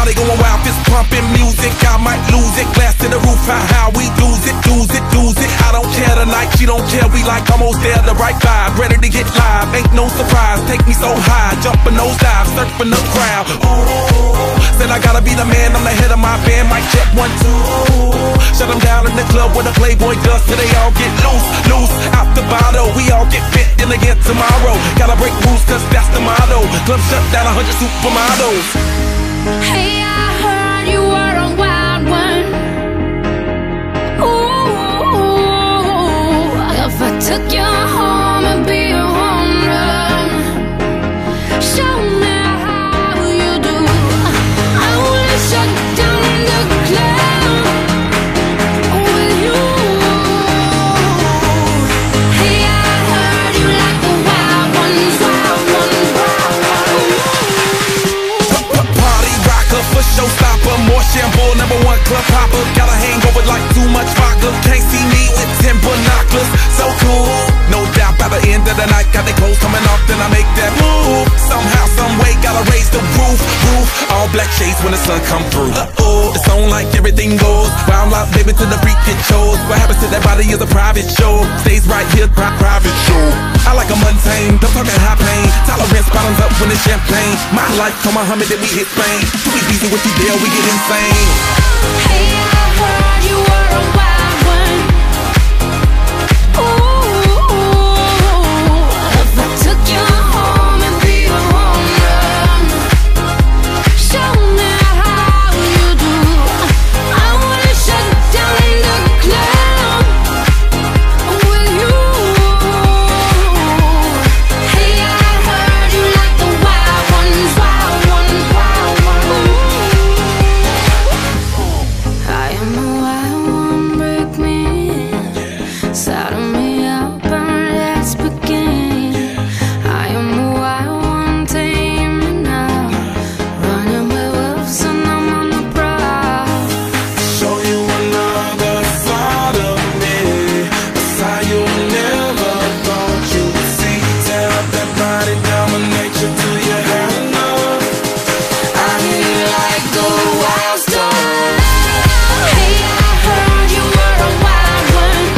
party going wild, fist pumping music. I might lose it, glass to the roof, how we lose it, lose it, lose it. I don't care tonight, she don't care, we like almost there, the right vibe. Ready to get live, ain't no surprise. Take me so high, jumping those dives, surfing the crowd. Ooh, said I gotta be the man, I'm the head of my band. Mic check 1, 2. Shut them down in the club where the Playboy does, till they all get loose, loose out the bottle. We all get fit in again tomorrow. Gotta break rules, cause that's the motto. Club shut down, 100 supermodels. Hey, I heard you were a wild one. Ooh, if I took you home, it'd be a home run. Show me how you do. I wanna shut down the club with you. Hey, I heard you like the wild ones, wild ones, wild ones. Party rocker, for showstopper, more shampoo, #1 club hopper. Got a hangover like too much vodka. Can't see me with 10 binoculars. So cool, no doubt by the end of the night. Got the clothes coming off, then I make that move. Somehow, some way, gotta raise the roof. All black shades when the sun come through. It's on like everything goes. Wild out, baby, to the freak it shows. What happens to that body is a private show. Stays right here, private show. I like a mundane, don't talking high pain. Tolerance bottoms up when it's champagne. My life, come Muhammad, then we hit Spain. Too easy with you there, we get insane. Hey, I heard you were a wild one. Ooh, if I took you home, it'd be a home run. Show me how you do. I wanna shut down the club with you. Hey, I heard you like the wild ones, wild ones, wild ones. I am a wild one, break me in, saddle me up and let's begin. I am a wild one, tame me now, running with wolves and I'm on the prowl. Show you another side of me, a side you never thought you'd see. Tear up that body, dominate you till you have enough. I hear you like the wild star. Hey, I heard you were a wild one.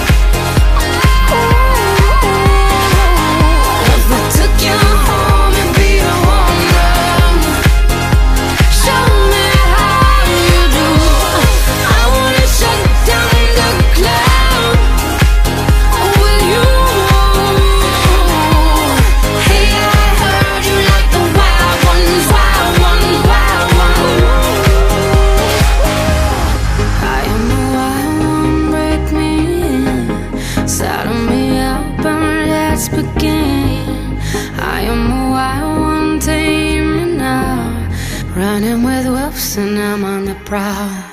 Ooh, if I took you home, it'd be a home run. Show me how you do. I wanna shut down the club with you. Hey, I heard you like the wild ones, wild ones, wild ones. I am a wild one, break me in, saddle me up and let's begin. I am a wild one, tame me now, running with wolves and I'm on the prowl.